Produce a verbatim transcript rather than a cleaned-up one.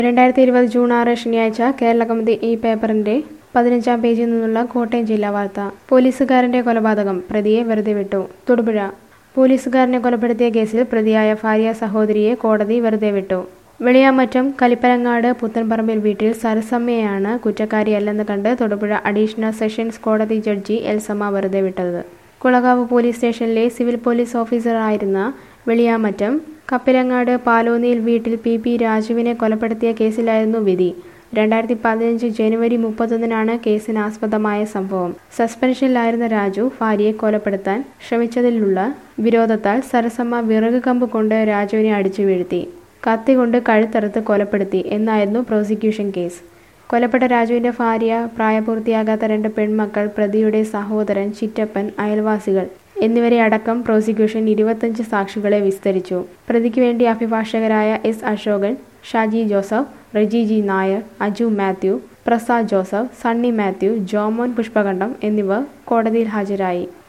രണ്ടായിരത്തി ഇരുപത് ജൂൺ ആറ് ശനിയാഴ്ച കേരളകൗമുദി ഈ പേപ്പറിന്റെ പതിനഞ്ചാം പേജിൽ നിന്നുള്ള കോട്ടയം ജില്ലാ വാർത്ത. പോലീസുകാരന്റെ കൊലപാതകം, പ്രതിയെ വെറുതെ വിട്ടു. തൊടുപുഴ. പോലീസുകാരനെ കൊലപ്പെടുത്തിയ കേസിൽ പ്രതിയായ ഭാര്യ സഹോദരിയെ കോടതി വെറുതെ വിട്ടു. വെളിയാമറ്റം കലിപ്പരങ്ങാട് പുത്തൻപറമ്പിൽ വീട്ടിൽ സരസമ്മയെയാണ് കുറ്റക്കാരിയല്ലെന്ന് കണ്ട് തൊടുപുഴ അഡീഷണൽ സെഷൻസ് കോടതി ജഡ്ജി എൽസമ്മ വെറുതെ വിട്ടത്. കുളകാവ് പോലീസ് സ്റ്റേഷനിലെ സിവിൽ പോലീസ് ഓഫീസറായിരുന്ന വെളിയാമറ്റം കപ്പിലങ്ങാട് പാലോന്നിയിൽ വീട്ടിൽ പി പി രാജുവിനെ കൊലപ്പെടുത്തിയ കേസിലായിരുന്നു വിധി. രണ്ടായിരത്തി പതിനഞ്ച് ജനുവരി മുപ്പത്തൊന്നിനാണ് കേസിനാസ്പദമായ സംഭവം. സസ്പെൻഷനിലായിരുന്ന രാജു ഭാര്യയെ കൊലപ്പെടുത്താൻ ശ്രമിച്ചതിലുള്ള വിരോധത്താൽ സരസമ്മ വിറക് കമ്പ് കൊണ്ട് രാജുവിനെ അടിച്ചു വീഴ്ത്തി, കത്തി കൊണ്ട് കഴുത്തറുത്ത് കൊലപ്പെടുത്തി എന്നായിരുന്നു പ്രോസിക്യൂഷൻ കേസ്. കൊലപ്പെട്ട രാജുവിന്റെ ഭാര്യ, പ്രായപൂർത്തിയാകാത്ത രണ്ട് പെൺമക്കൾ, പ്രതിയുടെ സഹോദരൻ, ചിറ്റപ്പൻ, അയൽവാസികൾ എന്നിവരെ അടക്കം പ്രോസിക്യൂഷൻ ഇരുപത്തഞ്ച് സാക്ഷികളെ വിസ്തരിച്ചു. പ്രതിക്ക് വേണ്ടി അഭിഭാഷകരായ എസ് അശോകൻ, ഷാജി ജോസഫ്, റെജി ജി നായർ, അജു മാത്യു, പ്രസാദ് ജോസഫ്, സണ്ണി മാത്യു, ജോമോൻ പുഷ്പകണ്ഠം എന്നിവർ കോടതിയിൽ ഹാജരായി.